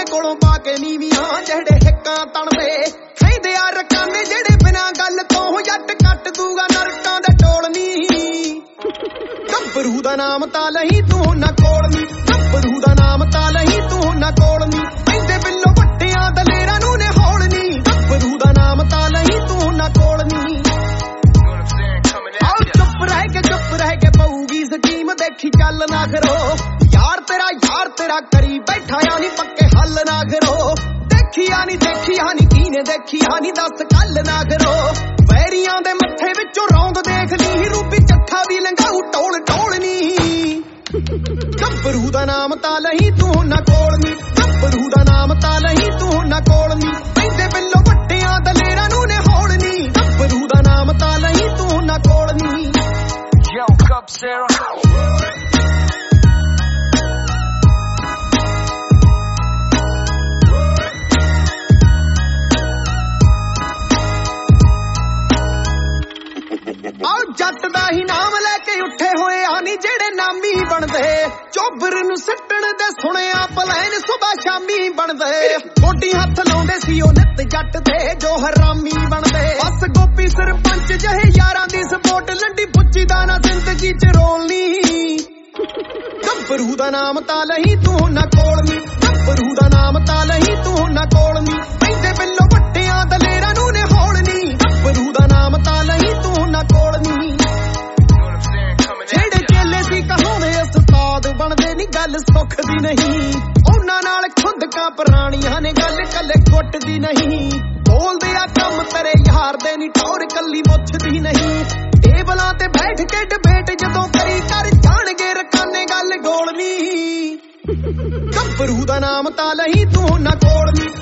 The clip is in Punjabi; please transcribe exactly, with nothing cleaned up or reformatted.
ਕੋਲੋਂ ਪਾ ਕੇ ਨੀਵੀਆਂ ਜਿਹੜੇ ਹਿੱਕਾਂ ਤਣਦੇ ਖੈਂਦੇ ਆ ਰਕਾਨੇ ਜਿਹੜੇ ਬਿਨਾਂ ਗੱਲ ਤੋਂ ਜੱਟ ਕੱਟ ਦੂਗਾ ਨਰਕਾਂ ਦੇ ਟੋਲ ਨੀ ਗੱਭਰੂ ਦਾ ਨਾਮ ਤਾਂ ਲਈ ਤੂੰ ਨਾ ਕੋਲ ਨੀ ਗੱਭਰੂ ਦਾ ਨਾਮ ਤਾਂ ਲਈ ਤੂੰ ਨਾ ਕੋਲ ਨੀ ਪੈਂਦੇ ਬਿੱਲੋ ਵੱਟਿਆਂ ਦਲੇਰਾਂ ਨੂੰ ਨੇ ਹੌਲ ਨੀ ਗੱਭਰੂ ਦਾ ਨਾਮ ਤਾਂ ਲਈ ਤੂੰ ਨਾ ਕੋਲ ਨੀ ਆਓ ਚੁੱਪ ਰਹਿ ਕੇ ਚੁੱਪ ਰਹਿ ਕੇ ਪਊਗੀ ਸਕੀਮ ਦੇਖੀ ਚੱਲ ਨਾ ਕਰੋ ਯਾਰ ਤੇਰਾ ਯਾਰ ਤੇਰਾ ਕਰੀ ਬੈਠਾ ਆ ਨੀ ਪੱਕੇ ਹੱਲ ਨਾ ਕਰੋ ਦੇਖਿਆ ਨੀ ਦੇਖਿਆ ਨੀ ਕੀਨੇ ਦੇਖਿਆ ਨੀ ਦੱਸ ਕੱਲ ਨਾ ਕਰੋ ਵੈਰੀਆਂ ਦੇ ਮੱਥੇ ਵਿੱਚੋਂ ਰੌਂਦ ਦੇਖ ਲਈ ਰੂਪੀ ਚੱਠਾ ਵੀ ਲੰਘਾਉ ਟੋਲ ਟੋਲ ਨੀ ਗੱਭਰੂ ਦਾ ਨਾਮ ਤਾਂ ਲਈ ਤੂੰ ਨਾ ਕੋਲ ਨੀ ਗੱਭਰੂ ਦਾ ਨਾਮ ਤਾਂ ਲਈ ਤੂੰ ਨਾ ਕੋਲ ਨੀ ਪੈਂਦੇ ਬਿੱਲੋ ਵੱਟਿਆਂ ਦਲੇਰਾਂ ਨੂੰ ਨੇ ਹੌਲ ਨੀ ਗੱਭਰੂ ਦਾ ਨਾਮ ਤਾਂ ਲਈ ਤੂੰ ਨਾ ਕੋਲ ਨੀ Yo, Cup Sarah. ਆਓ ਜੱਟ ਦਾ ਹੀ ਨਾਮ ਲੈ ਕੇ ਉੱਠੇ ਹੋਏ ਆ ਨੀ ਜਿਹੜੇ ਨਾਮੀ ਬਣਦੇ ਚੋਬਰ ਨੂੰ ਸੱਟਣ ਦੇ ਸੁਣਿਆ ਪਲੈਨ ਸੁਬਾ ਸ਼ਾਮੀ ਬਣਦੇ ਗੋਡੀ ਹੱਥ ਲਾਉਂਦੇ ਸੀ ਉਹ ਨਿੱਤ ਜੱਟ ਦੇ ਜੋ ਹਰਾਮੀ ਬਣਦੇ ਬਸ ਗੋਪੀ ਸਰਪੰਚ ਜਿਹੇ ਯਾਰਾਂ ਦੀ ਸਪੋਰਟ ਲੰਡੀ ਪੁੱਚੀ ਦਾ ਨਾ ਜ਼ਿੰਦਗੀ ਚ ਰੋਲ ਨੀ ਗੱਭਰੂ ਦਾ ਨਾਮ ਤਾਂ ਲਈ ਤੂੰ ਨਾ ਕੋਲ ਨੀ ਗੱਭਰੂ ਦਾ ਨਾਮ ਤਾਂ ਲਈ ਤੂੰ ਨਾ ਕੋਲ ਨੀ ਪੈਂਦੇ ਬਿੱਲੋ ਵੱਟਿਆਂ ਦਲੇਰਾਂ ਨੂੰ ਨੇ ਹੌਲ ਨੀ ਗੱਭਰੂ ਦਾ ਨਾਮ ਤਾਂ ਲਈ ਤੂੰ ਨਾ ਕੋਲ ਨੀ ਜਿਹੜੇ ਚੇਲੇ ਸੀ ਕਹਾਉਂਦੇ ਉਸਤਾਦ ਬਣਦੇ ਨੀ ਗੱਲ ਸੁੱਖ ਦੀ ਨਹੀਂ ਉਹਨਾਂ ਨਾਲ ਖੁੰਦਕਾਂ ਪੁਰਾਣੀਆਂ ਨੇ ਗੱਲ ਕੱਲੇ ਗੁੱਟ ਦੀ ਨਹੀਂ ਬੋਲਦੇ ਆ ਕੰਮ ਤੇਰੇ ਯਾਰ ਦੇ ਨੀ ਟੌਰ ਕੱਲੀ ਮੁੱਛ ਦੀ ਨਹੀਂ ਟੇਬਲਾਂ ਤੇ ਬੈਠ ਕੇ ਡਿਬੇਟ ਜਦੋਂ ਕਰੀ ਕਰ ਜਾਣਗੇ ਰਕਾਨੇ ਗੱਲ ਗੋਲ ਨੀ ਗੱਭਰੂ ਦਾ ਨਾਮ ਤਾਂ ਲਈ ਤੂੰ ਨਾ ਕੋਲ ਨੀ